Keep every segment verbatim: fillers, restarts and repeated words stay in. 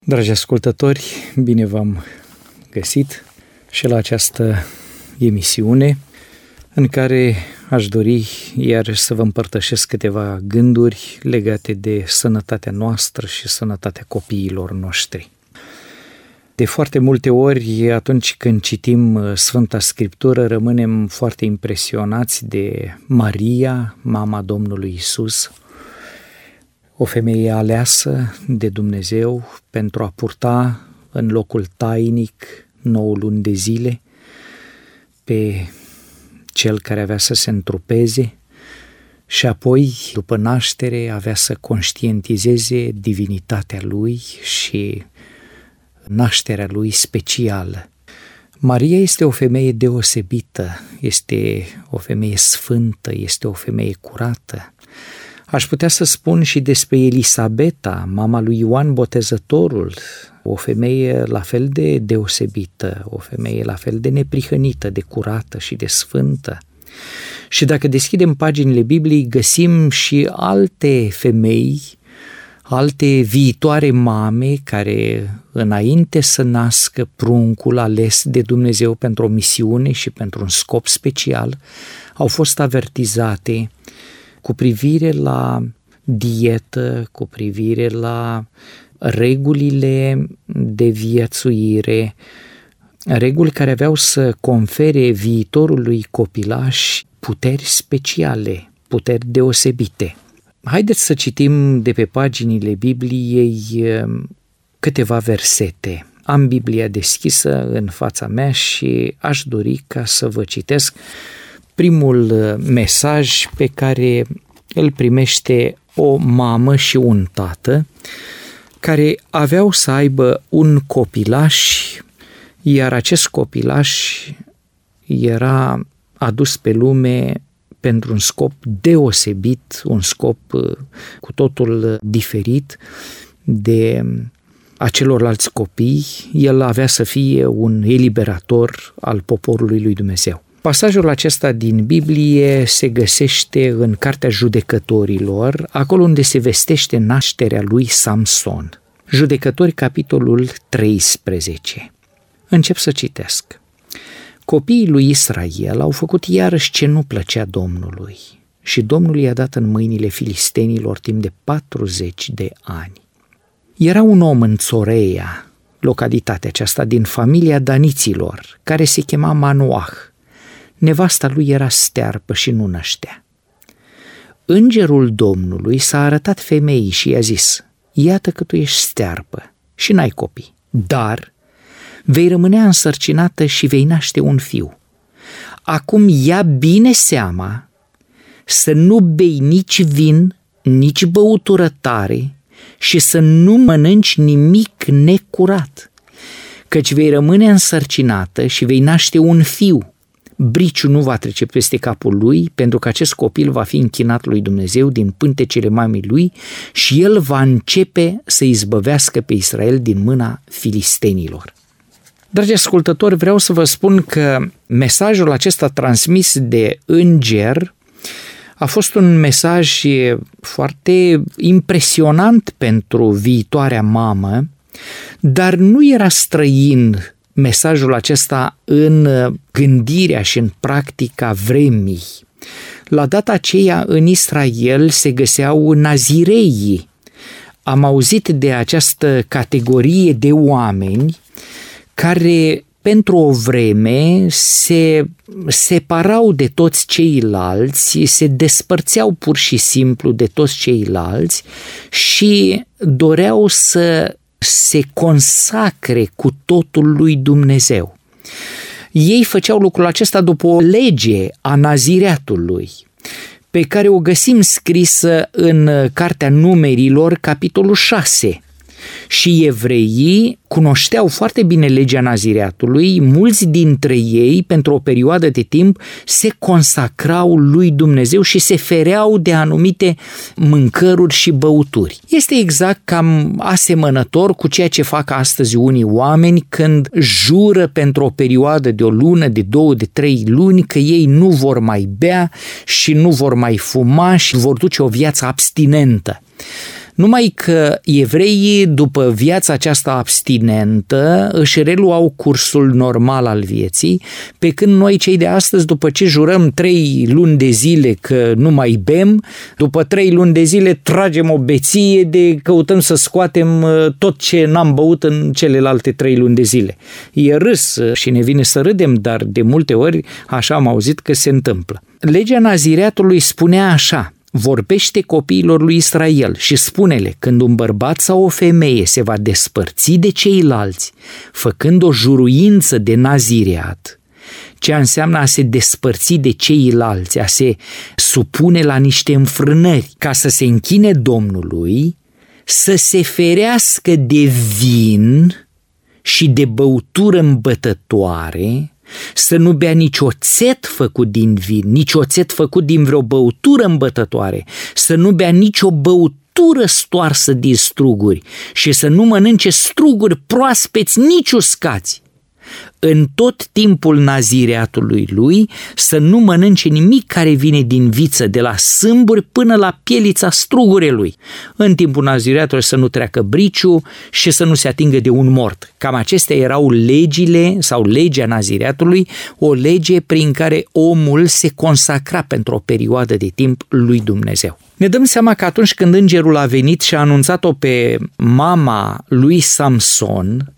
Dragi ascultători, bine v-am găsit și la această emisiune în care aș dori iar să vă împărtășesc câteva gânduri legate de sănătatea noastră și sănătatea copiilor noștri. De foarte multe ori, atunci când citim Sfânta Scriptură, rămânem foarte impresionați de Maria, mama Domnului Iisus, o femeie aleasă de Dumnezeu pentru a purta în locul tainic nouă luni de zile pe cel care avea să se întrupeze și apoi, după naștere, avea să conștientizeze divinitatea lui și nașterea lui specială. Maria este o femeie deosebită, este o femeie sfântă, este o femeie curată. Aș putea să spun și despre Elisabeta, mama lui Ioan Botezătorul, o femeie la fel de deosebită, o femeie la fel de neprihănită, de curată și de sfântă. Și dacă deschidem paginile Bibliei, găsim și alte femei, alte viitoare mame care, înainte să nască pruncul ales de Dumnezeu pentru o misiune și pentru un scop special, au fost avertizate cu privire la dietă, cu privire la regulile de viețuire, reguli care aveau să confere viitorului copilaș puteri speciale, puteri deosebite. Haideți să citim de pe paginile Bibliei câteva versete. Am Biblia deschisă în fața mea și aș dori ca să vă citesc primul mesaj pe care îl primește o mamă și un tată care aveau să aibă un copilaș, iar acest copilaș era adus pe lume pentru un scop deosebit, un scop cu totul diferit de a celorlalți copii. El avea să fie un eliberator al poporului lui Dumnezeu. Pasajul acesta din Biblie se găsește în Cartea Judecătorilor, acolo unde se vestește nașterea lui Samson. Judecători, capitolul treisprezece. Încep să citesc. Copiii lui Israel au făcut iarăși ce nu plăcea Domnului și Domnul i-a dat în mâinile filistenilor timp de patruzeci de ani. Era un om în Țoreia, localitatea aceasta din familia daniților, care se chema Manoah. Nevasta lui era stearpă și nu năștea. Îngerul Domnului s-a arătat femeii și i-a zis: iată că tu ești stearpă și n-ai copii, dar vei rămânea însărcinată și vei naște un fiu. Acum ia bine seama să nu bei nici vin, nici băutură tare și să nu mănânci nimic necurat, căci vei rămâne însărcinată și vei naște un fiu. Briciul nu va trece peste capul lui, pentru că acest copil va fi închinat lui Dumnezeu din pântecele mamei lui și el va începe să izbăvească pe Israel din mâna filistenilor. Dragi ascultători, vreau să vă spun că mesajul acesta transmis de înger a fost un mesaj foarte impresionant pentru viitoarea mamă, dar nu era străin mesajul acesta în gândirea și în practica vremii. La data aceea în Israel se găseau nazireii. Am auzit de această categorie de oameni care pentru o vreme se separau de toți ceilalți, se despărțeau pur și simplu de toți ceilalți și doreau să se consacre cu totul lui Dumnezeu. Ei făceau lucrul acesta după o lege a nazireatului, pe care o găsim scrisă în Cartea Numerilor, capitolul șase. Și evreii cunoșteau foarte bine legea nazireatului, mulți dintre ei, pentru o perioadă de timp, se consacrau lui Dumnezeu și se fereau de anumite mâncăruri și băuturi. Este exact cam asemănător cu ceea ce fac astăzi unii oameni când jură pentru o perioadă de o lună, de două, de trei luni că ei nu vor mai bea și nu vor mai fuma și vor duce o viață abstinentă. Numai că evreii, după viața aceasta abstinentă, își reluau cursul normal al vieții, pe când noi cei de astăzi, după ce jurăm trei luni de zile că nu mai bem, după trei luni de zile tragem o beție de căutăm să scoatem tot ce n-am băut în celelalte trei luni de zile. E râs și ne vine să râdem, dar de multe ori așa am auzit că se întâmplă. Legea nazireatului spunea așa: vorbește copiilor lui Israel și spune-le, când un bărbat sau o femeie se va despărți de ceilalți, făcând o juruință de nazireat, ce înseamnă a se despărți de ceilalți, a se supune la niște înfrânări, ca să se închine Domnului, să se ferească de vin și de băutură îmbătătoare, să nu bea nici oțet făcut din vin, nici oțet făcut din vreo băutură îmbătătoare, să nu bea nici o băutură stoarsă din struguri și să nu mănânce struguri proaspeți, nici uscați. În tot timpul nazireatului lui să nu mănânce nimic care vine din viță, de la sâmburi până la pielița strugurelui. În timpul nazireatului să nu treacă briciu și să nu se atingă de un mort. Cam acestea erau legile sau legea nazireatului, o lege prin care omul se consacra pentru o perioadă de timp lui Dumnezeu. Ne dăm seama că atunci când îngerul a venit și a anunțat-o pe mama lui Samson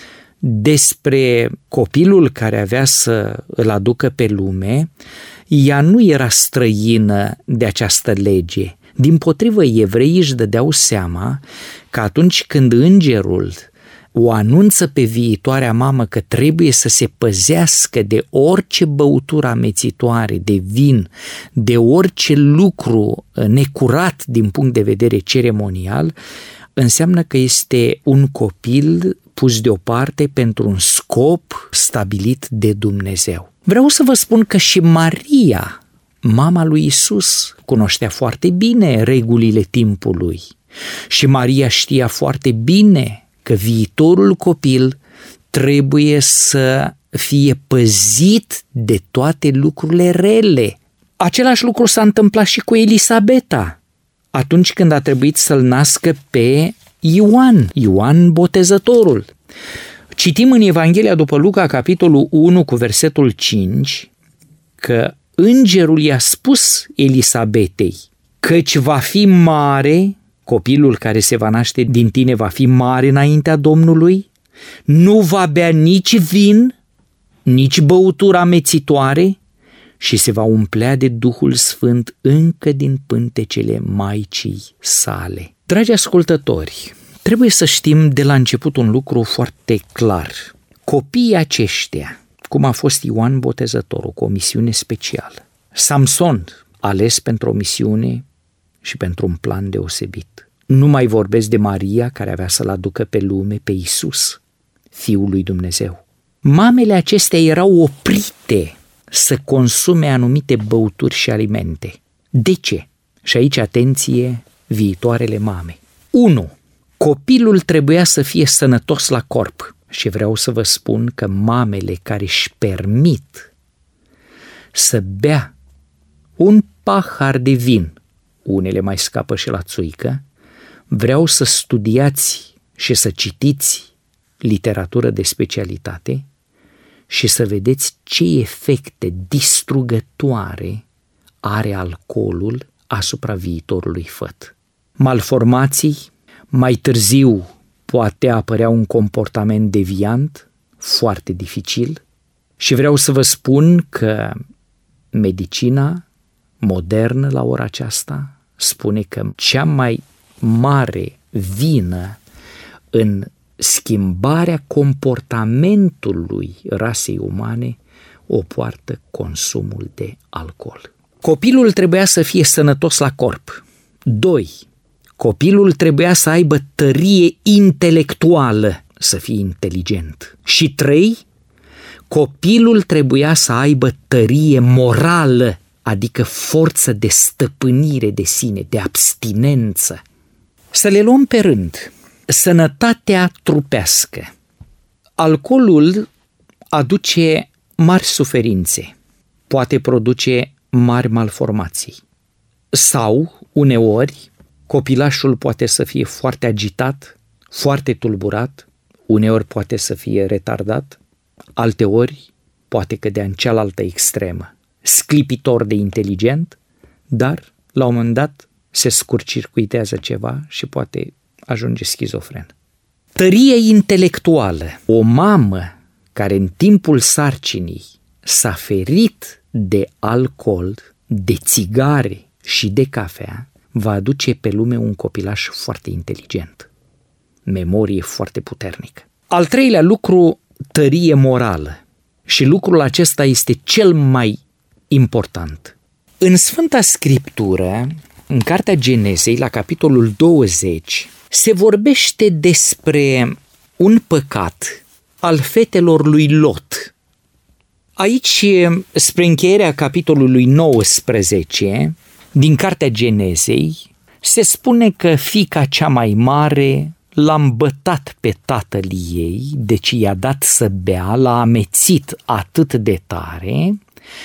despre copilul care avea să îl aducă pe lume, ea nu era străină de această lege. Dimpotrivă, evreii își dădeau seama că atunci când îngerul o anunță pe viitoarea mamă că trebuie să se păzească de orice băutură amețitoare, de vin, de orice lucru necurat din punct de vedere ceremonial, înseamnă că este un copil pus deoparte pentru un scop stabilit de Dumnezeu. Vreau să vă spun că și Maria, mama lui Isus, cunoștea foarte bine regulile timpului. Și Maria știa foarte bine că viitorul copil trebuie să fie păzit de toate lucrurile rele. Același lucru s-a întâmplat și cu Elisabeta, atunci când a trebuit să-l nască pe Ioan, Ioan Botezătorul. Citim în Evanghelia după Luca, capitolul unu, cu versetul cinci, că îngerul i-a spus Elisabetei, căci va fi mare, copilul care se va naște din tine va fi mare înaintea Domnului, nu va bea nici vin, nici băutură amețitoare și se va umplea de Duhul Sfânt încă din pântecele Maicii sale. Dragi ascultători, trebuie să știm de la început un lucru foarte clar. Copiii aceștia, cum a fost Ioan Botezătorul, cu o misiune specială, Samson, ales pentru o misiune și pentru un plan deosebit. Nu mai vorbesc de Maria, care avea să-l aducă pe lume pe Iisus, Fiul lui Dumnezeu. Mamele acestea erau oprite să consume anumite băuturi și alimente. De ce? Și aici, atenție, viitoarele mame. unu. Copilul trebuia să fie sănătos la corp și vreau să vă spun că mamele care își permit să bea un pahar de vin, unele mai scapă și la țuică, vreau să studiați și să citiți literatură de specialitate și să vedeți ce efecte distrugătoare are alcoolul asupra viitorului făt. Malformații, mai târziu poate apărea un comportament deviant, foarte dificil, și vreau să vă spun că medicina modernă la ora aceasta spune că cea mai mare vină în schimbarea comportamentului rasei umane o poartă consumul de alcool. Copilul trebuia să fie sănătos la corp. doi. Copilul trebuia să aibă tărie intelectuală, să fie inteligent. Și trei. Copilul trebuia să aibă tărie morală, adică forță de stăpânire de sine, de abstinență. Să le luăm pe rând. Sănătatea trupească. Alcoolul aduce mari suferințe, poate produce mari malformații sau, uneori, Copilașul poate să fie foarte agitat, foarte tulburat, uneori poate să fie retardat, alteori poate cădea în cealaltă extremă, sclipitor de inteligent, dar la un moment dat se scurcircuitează ceva și poate ajunge schizofren. Tărie intelectuală. O mamă care în timpul sarcinii s-a ferit de alcool, de țigare și de cafea, va aduce pe lume un copilaș foarte inteligent, memorie foarte puternică. Al treilea lucru, tărie morală. Și lucrul acesta este cel mai important. În Sfânta Scriptură, în Cartea Genesei, la capitolul douăzeci, se vorbește despre un păcat al fetelor lui Lot. Aici, spre încheierea capitolului nouăsprezece, din Cartea Genesei, se spune că fiica cea mai mare l-a îmbătat pe tatăl ei, deci i-a dat să bea, l-a amețit atât de tare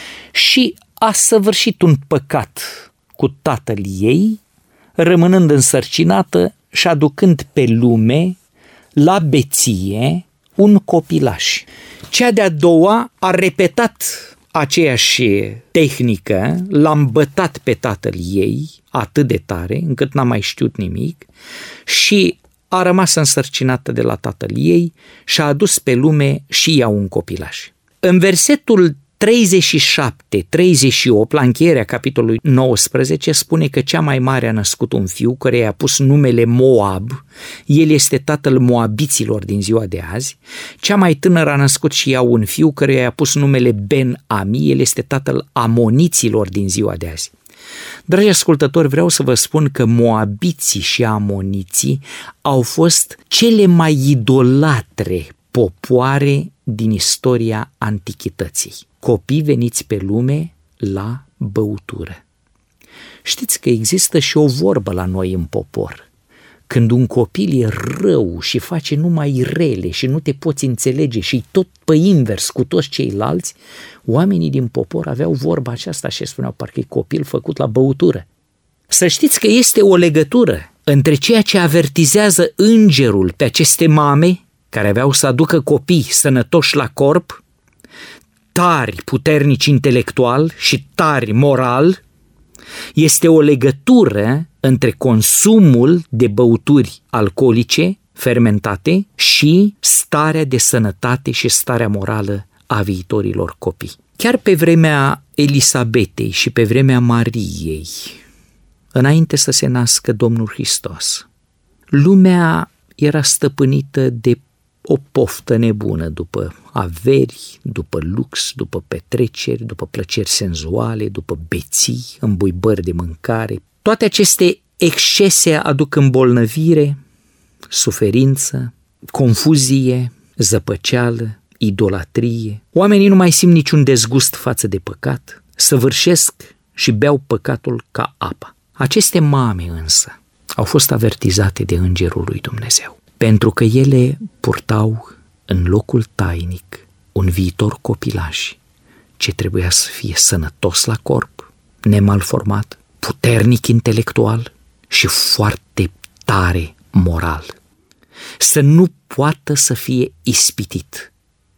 și a săvârșit un păcat cu tatăl ei, rămânând însărcinată și aducând pe lume, la beție, un copilaș. Cea de-a doua a repetat aceeași tehnică, l-a îmbătat pe tatăl ei atât de tare încât n-a mai știut nimic și a rămas însărcinată de la tatăl ei și a adus pe lume și ea un copilaș. În versetul treizeci și șapte treizeci și opt, la încheierea capitolului nouăsprezece, spune că cea mai mare a născut un fiu care i-a pus numele Moab, el este tatăl moabiților din ziua de azi. Cea mai tânără a născut și ea un fiu care i-a pus numele Ben-Ami, el este tatăl amoniților din ziua de azi. Dragi ascultători, vreau să vă spun că moabiții și amoniții au fost cele mai idolatre popoare din istoria antichității. Copii veniți pe lume la băutură. Știți că există și o vorbă la noi în popor. Când un copil e rău și face numai rele și nu te poți înțelege și tot pe invers cu toți ceilalți, oamenii din popor aveau vorba aceasta și spuneau parcă e copil făcut la băutură. Să știți că este o legătură între ceea ce avertizează îngerul pe aceste mame care aveau să aducă copii sănătoși la corp, tari, puternici intelectual și tari moral, este o legătură între consumul de băuturi alcoolice fermentate și starea de sănătate și starea morală a viitorilor copii. Chiar pe vremea Elisabetei și pe vremea Mariei, înainte să se nască Domnul Hristos, lumea era stăpânită de o poftă nebună după averi, după lux, după petreceri, după plăceri senzuale, după beții, îmbuibări de mâncare. Toate aceste excese aduc îmbolnăvire, suferință, confuzie, zăpăceală, idolatrie. Oamenii nu mai simt niciun dezgust față de păcat, săvârșesc și beau păcatul ca apa. Aceste mame însă au fost avertizate de Îngerul lui Dumnezeu, pentru că ele purtau în locul tainic un viitor copilaș ce trebuia să fie sănătos la corp, nemalformat, puternic intelectual și foarte tare moral. Să nu poată să fie ispitit,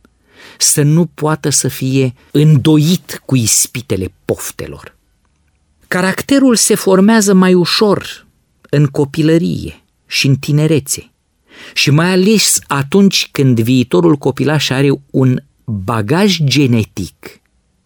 să nu poată să fie îndoit cu ispitele poftelor. Caracterul se formează mai ușor în copilărie și în tinerețe și mai ales atunci când viitorul copilaș are un bagaj genetic,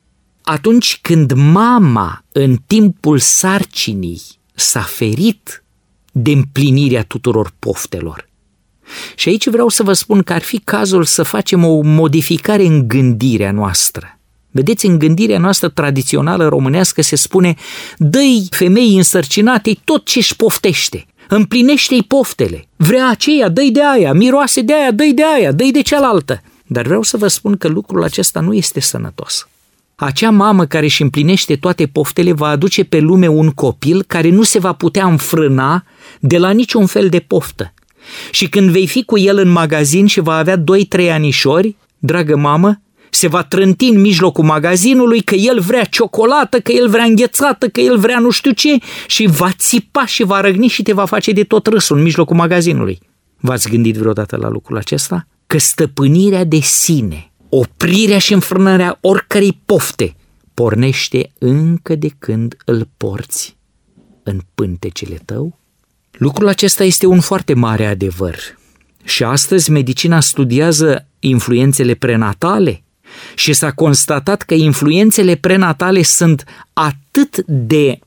atunci când mama în timpul sarcinii s-a ferit de împlinirea tuturor poftelor. Și aici vreau să vă spun că ar fi cazul să facem o modificare în gândirea noastră. Vedeți, în gândirea noastră tradițională românească se spune: dă-i femeii însărcinate tot ce își poftește, împlinește-i poftele, vrea aceea, dă-i de aia, miroase de aia, dă-i de aia, dă-i de cealaltă. Dar vreau să vă spun că lucrul acesta nu este sănătos. Acea mamă care își împlinește toate poftele va aduce pe lume un copil care nu se va putea înfrâna de la niciun fel de poftă. Și când vei fi cu el în magazin și va avea doi trei anișori, dragă mamă, se va trânti în mijlocul magazinului că el vrea ciocolată, că el vrea înghețată, că el vrea nu știu ce și va țipa și va răgni și te va face de tot râsul în mijlocul magazinului. V-ați gândit vreodată la lucrul acesta? Că stăpânirea de sine, oprirea și înfrânarea oricărei pofte pornește încă de când îl porți în pântecele tău? Lucrul acesta este un foarte mare adevăr. Și astăzi medicina studiază influențele prenatale și s-a constatat că influențele prenatale sunt atât de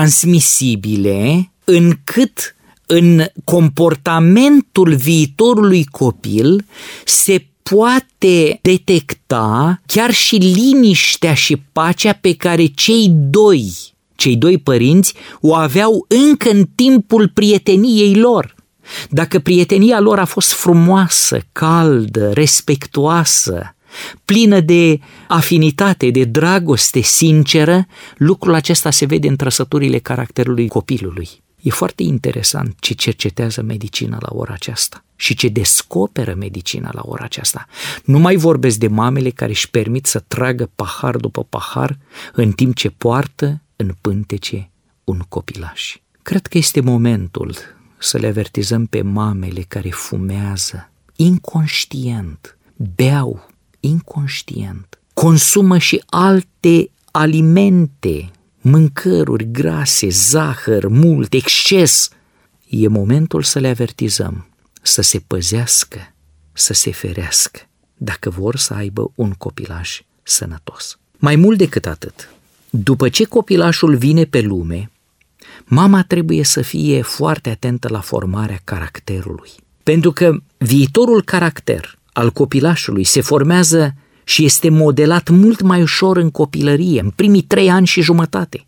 transmisibile încât în comportamentul viitorului copil se poate detecta chiar și liniștea și pacea pe care cei doi, cei doi părinți o aveau încă în timpul prieteniei lor. Dacă prietenia lor a fost frumoasă, caldă, respectuoasă, plină de afinitate, de dragoste sinceră, lucrul acesta se vede în trăsăturile caracterului copilului. E foarte interesant ce cercetează medicina la ora aceasta și ce descoperă medicina la ora aceasta. Nu mai vorbesc de mamele care își permit să tragă pahar după pahar în timp ce poartă în pântece un copilaș. Cred că este momentul să le avertizăm pe mamele care fumează inconștient, beau inconștient, consumă și alte alimente, mâncăruri grase, zahăr, mult, exces. E momentul să le avertizăm să se păzească, să se ferească, dacă vor să aibă un copilaș sănătos. Mai mult decât atât, după ce copilașul vine pe lume, mama trebuie să fie foarte atentă la formarea caracterului. Pentru că viitorul caracter al copilașului se formează și este modelat mult mai ușor în copilărie, în primii trei ani și jumătate.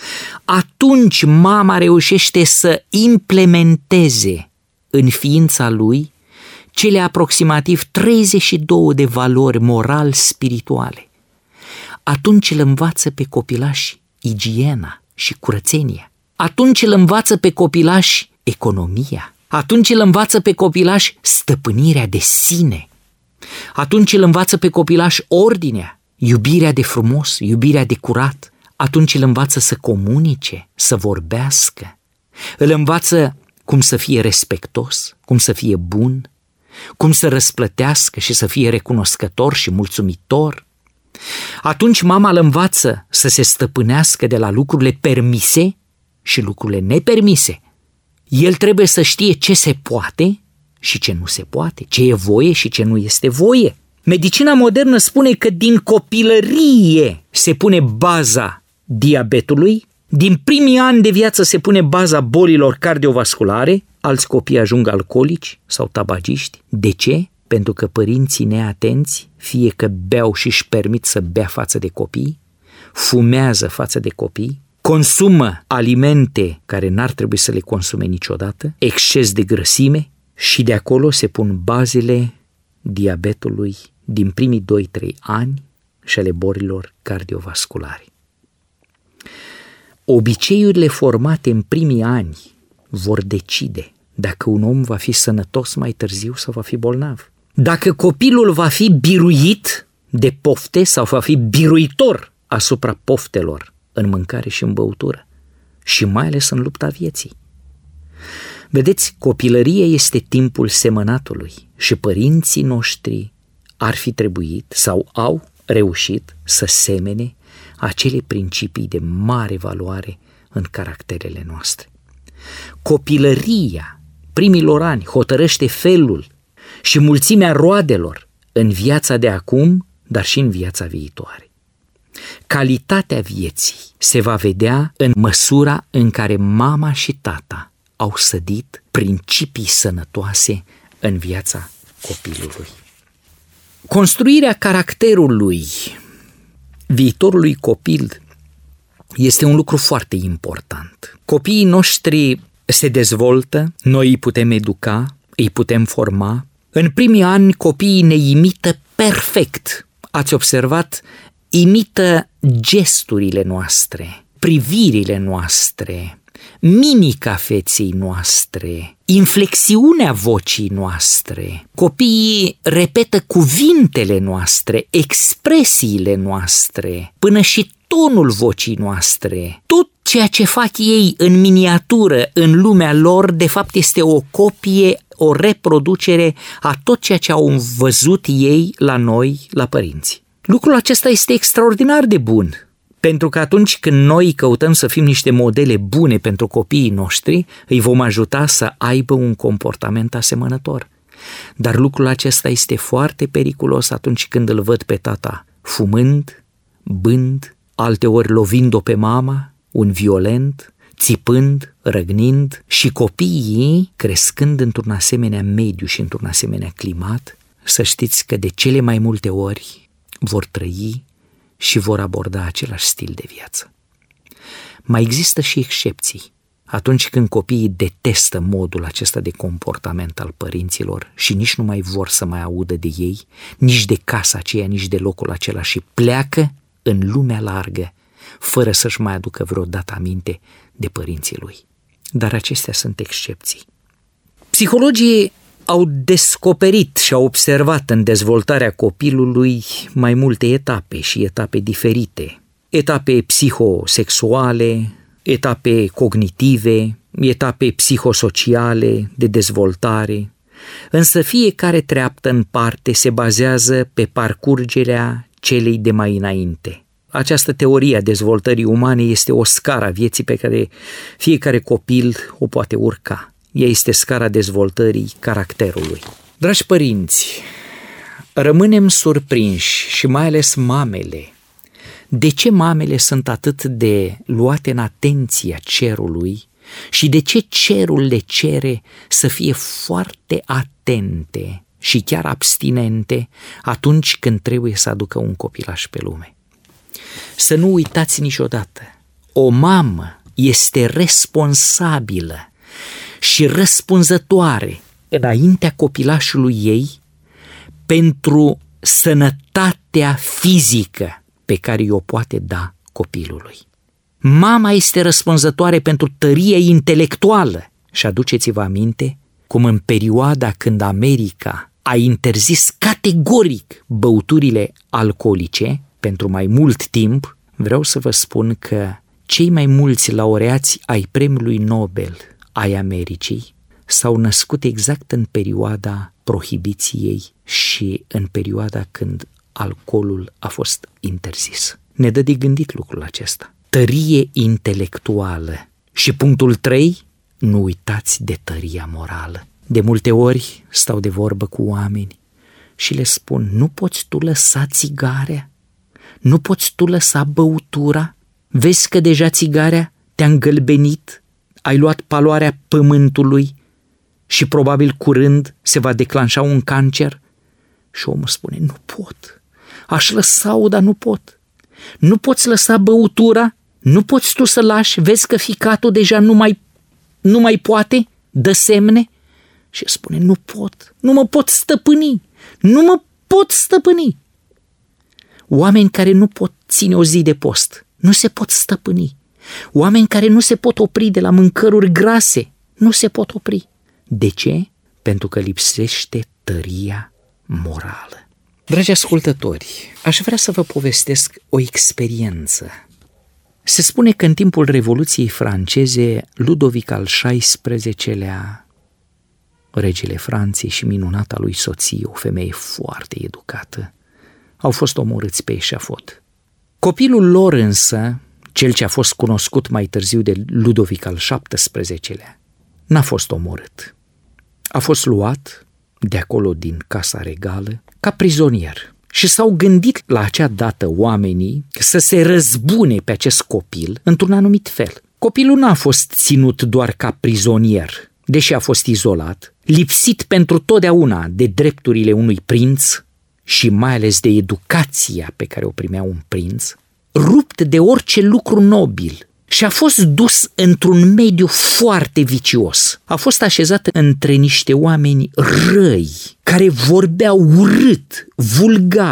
Atunci mama reușește să implementeze în ființa lui cele aproximativ treizeci și două de valori moral-spirituale. Atunci îl învață pe copilaș igiena și curățenia. Atunci îl învață pe copilaș economia. Atunci îl învață pe copilaș stăpânirea de sine. Atunci îl învață pe copilaș ordinea, iubirea de frumos, iubirea de curat. Atunci îl învață să comunice, să vorbească. Îl învață cum să fie respectos, cum să fie bun, cum să răsplătească și să fie recunoscător și mulțumitor. Atunci mama îl învață să se stăpânească de la lucrurile permise și lucrurile nepermise. El trebuie să știe ce se poate și ce nu se poate, ce e voie și ce nu este voie. Medicina modernă spune că din copilărie se pune baza diabetului, din primii ani de viață se pune baza bolilor cardiovasculare, alți copii ajung alcoolici sau tabagiști. De ce? Pentru că părinții neatenți, fie că beau și își permit să bea față de copii, fumează față de copii, consumă alimente care n-ar trebui să le consume niciodată, exces de grăsime și de acolo se pun bazele diabetului din primii doi trei ani și ale bolilor cardiovasculare. Obiceiurile formate în primii ani vor decide dacă un om va fi sănătos mai târziu sau va fi bolnav. Dacă copilul va fi biruit de pofte sau va fi biruitor asupra poftelor în mâncare și în băutură și mai ales în lupta vieții. Vedeți, copilăria este timpul semănatului și părinții noștri ar fi trebuit sau au reușit să semene acele principii de mare valoare în caracterele noastre. Copilăria primilor ani hotărăște felul și mulțimea roadelor în viața de acum, dar și în viața viitoare. Calitatea vieții se va vedea în măsura în care mama și tata au sădit principii sănătoase în viața copilului. Construirea caracterului viitorului copil este un lucru foarte important. Copiii noștri se dezvoltă, noi îi putem educa, îi putem forma. În primii ani copiii ne imită perfect. Ați observat? Imită gesturile noastre, privirile noastre, mimica feței noastre, inflexiunea vocii noastre. Copiii repetă cuvintele noastre, expresiile noastre, până și tonul vocii noastre. Tot ceea ce fac ei în miniatură în lumea lor, de fapt este o copie, o reproducere a tot ceea ce au văzut ei la noi, la părinți. Lucrul acesta este extraordinar de bun, pentru că atunci când noi căutăm să fim niște modele bune pentru copiii noștri, îi vom ajuta să aibă un comportament asemănător. Dar lucrul acesta este foarte periculos atunci când îl văd pe tata fumând, bând, alteori lovind-o pe mama, un violent, țipând, răgnind, și copiii, crescând într-un asemenea mediu și într-un asemenea climat, să știți că de cele mai multe ori vor trăi și vor aborda același stil de viață. Mai există și excepții. Atunci când copiii detestă modul acesta de comportament al părinților și nici nu mai vor să mai audă de ei, nici de casa aceea, nici de locul acela, și pleacă în lumea largă, fără să-și mai aducă vreodată aminte de părinții lui. Dar acestea sunt excepții. Psihologii au descoperit și au observat în dezvoltarea copilului mai multe etape și etape diferite. Etape psihosexuale, etape cognitive, etape psihosociale de dezvoltare, însă fiecare treaptă în parte se bazează pe parcurgerea celei de mai înainte. Această teorie a dezvoltării umane este o scară a vieții pe care fiecare copil o poate urca. Ea este scara dezvoltării caracterului. Dragi părinți, rămânem surprinși, și mai ales mamele, de ce mamele sunt atât de luate în atenția cerului și de ce cerul le cere să fie foarte atente și chiar abstinente atunci când trebuie să aducă un copilaș pe lume. Să nu uitați niciodată, o mamă este responsabilă și răspunzătoare înaintea copilașului ei pentru sănătatea fizică pe care o poate da copilului. Mama este răspunzătoare pentru tăria intelectuală. Și aduceți-vă aminte cum în perioada când America a interzis categoric băuturile alcoolice pentru mai mult timp, vreau să vă spun că cei mai mulți laureați ai premiului Nobel ai Americii s-au născut exact în perioada prohibiției și în perioada când alcoolul a fost interzis. Ne dă de gândit lucrul acesta. Tărie intelectuală. Și punctul trei, nu uitați de tăria morală. De multe ori stau de vorbă cu oameni și le spun, nu poți tu lăsa țigarea? Nu poți tu lăsa băutura? Vezi că deja țigarea te-a îngălbenit, ai luat paloarea pământului și probabil curând se va declanșa un cancer? Și omul spune, nu pot, aș lăsa-o, dar nu pot. Nu poți lăsa băutura? Nu poți tu să lași? Vezi că ficatul deja nu mai, nu mai poate? Dă semne? Și spune, nu pot, nu mă pot stăpâni, nu mă pot stăpâni. Oameni care nu pot ține o zi de post, nu se pot stăpâni. Oameni care nu se pot opri de la mâncăruri grase, nu se pot opri. De ce? Pentru că lipsește tăria morală. Dragi ascultători, aș vrea să vă povestesc o experiență. Se spune că în timpul Revoluției franceze, Ludovic al șaisprezecelea, regele Franței și minunata lui soție, o femeie foarte educată, au fost omorâți pe eșafod. Copilul lor însă, cel ce a fost cunoscut mai târziu de Ludovic al șaptesprezecelea, n-a fost omorât. A fost luat de acolo din casa regală ca prizonier și s-au gândit la acea dată oamenii să se răzbune pe acest copil într-un anumit fel. Copilul n-a fost ținut doar ca prizonier, deși a fost izolat, lipsit pentru totdeauna de drepturile unui prinț și mai ales de educația pe care o primea un prinț, rupt de orice lucru nobil, și a fost dus într-un mediu foarte vicios. A fost așezat între niște oameni răi, care vorbeau urât, vulgar,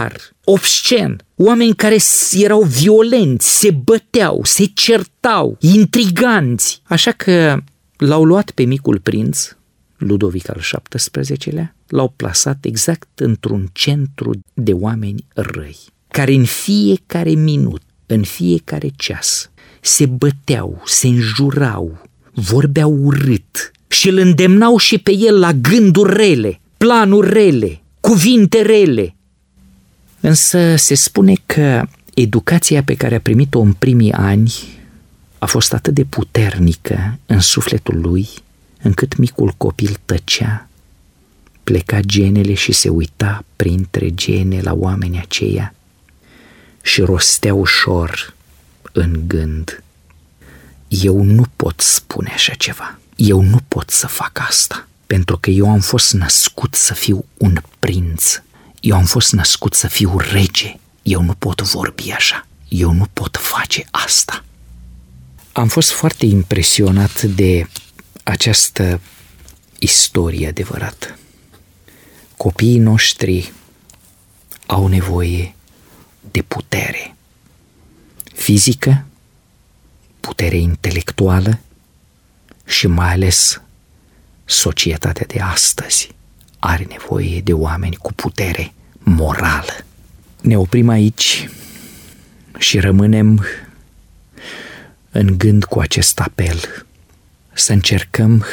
obscen, oameni care erau violenți, se băteau, se certau, intriganți. Așa că l-au luat pe micul prinț, Ludovic al șaptesprezecelea, l-au plasat exact într-un centru de oameni răi, care în fiecare minut, în fiecare ceas, se băteau, se înjurau, vorbeau urât și îl îndemnau și pe el la gânduri rele, planuri rele, cuvinte rele. Însă se spune că educația pe care a primit-o în primii ani a fost atât de puternică în sufletul lui, încât micul copil tăcea, pleca genele și se uita printre gene la oamenii aceia și rostea ușor în gând: eu nu pot spune așa ceva, eu nu pot să fac asta, pentru că eu am fost născut să fiu un prinț, eu am fost născut să fiu rege, eu nu pot vorbi așa, eu nu pot face asta. Am fost foarte impresionat de această istorie adevărată. Copiii noștri au nevoie de putere fizică, putere intelectuală și mai ales societatea de astăzi are nevoie de oameni cu putere morală. Ne oprim aici și rămânem în gând cu acest apel, să încercăm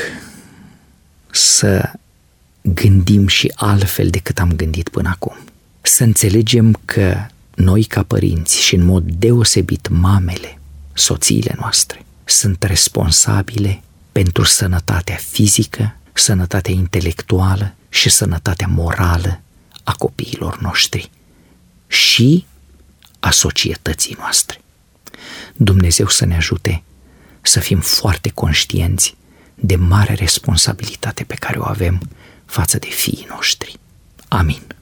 să gândim și altfel decât am gândit până acum. Să înțelegem că noi ca părinți și în mod deosebit mamele, soțiile noastre, sunt responsabile pentru sănătatea fizică, sănătatea intelectuală și sănătatea morală a copiilor noștri și a societății noastre. Dumnezeu să ne ajute să fim foarte conștienți de mare responsabilitate pe care o avem față de fiii noștri. Amin.